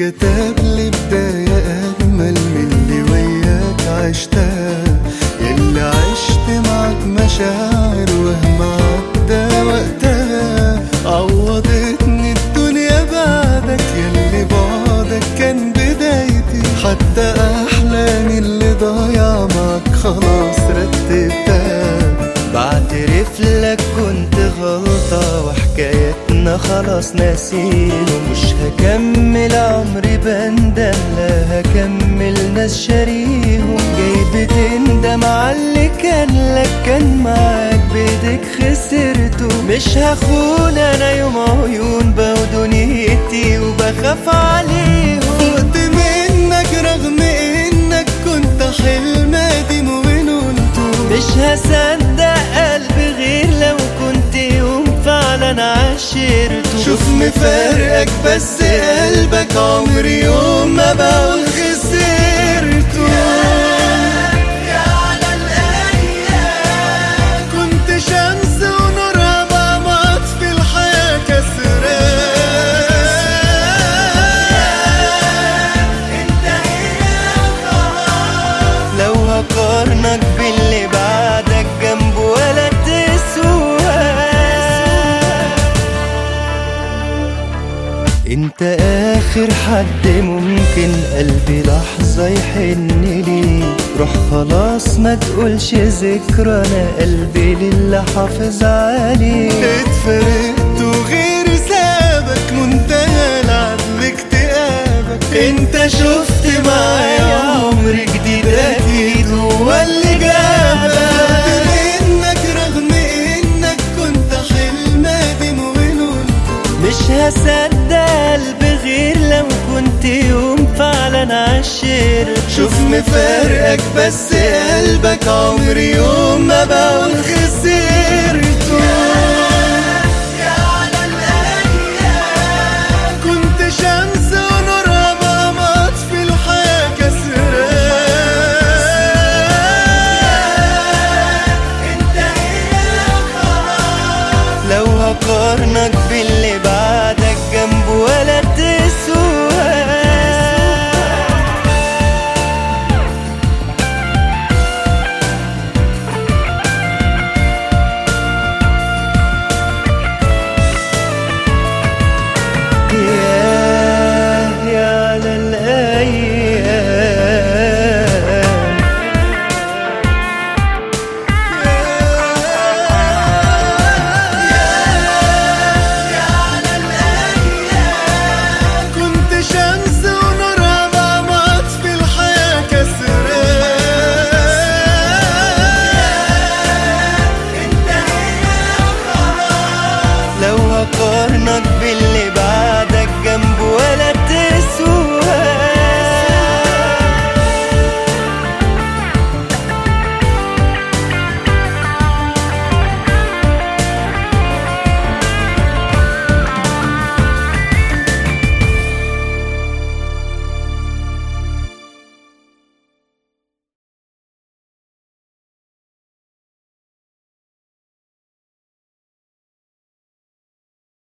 اتكتب لي بداية أجمل من اللي وياك عشتها، يلي عشت معك مشاعر وهم عدى وقتها. عوضتني الدنيا بعدك يلي بعدك كان بدايتي، حتى أحلامي اللي ضايعة معك خلاص رتبتها. بعترف لك كنت غلطة وحكايتنا خلاص ناسين، ومش هكمل عمري بندم، لا هكمل ناس شاريهم. جاي بتندم على اللي كان لك، كان معاك بيدك خسرته. مش هخون انا يوم عيون دنيتي وبخاف عليهم. فقت منك رغم انك كنت حلم قديم ونولته. مش هصدق قلبي غير لو كنت يوم فعلا عاشرته. شوف مفارقك بس قلبك عمري يوم ما بقول خسرته. يا على الأيام كنت شمس ونورها بعمط في الحياة كسران. لو هقارنك باللي بعدك جنبه ولا تسوى. انت اخر حد ممكن قلبي لحظة يحن لي. روح خلاص ما تقولش ذكرى، انا قلبي لله حافظ عليك. اتفرقت وغير سابك منتهى العدل اكتئابك. انت شفت معايا عمر جديد اكيد هو اللي جابك. منك رغم انك كنت حلم قديم ونولته. مش هصدق قلبي غير لو كنت يوم فعلا عاشرته. شوف مفارقك بس قلبك عمري يوم ما بقول خسرته.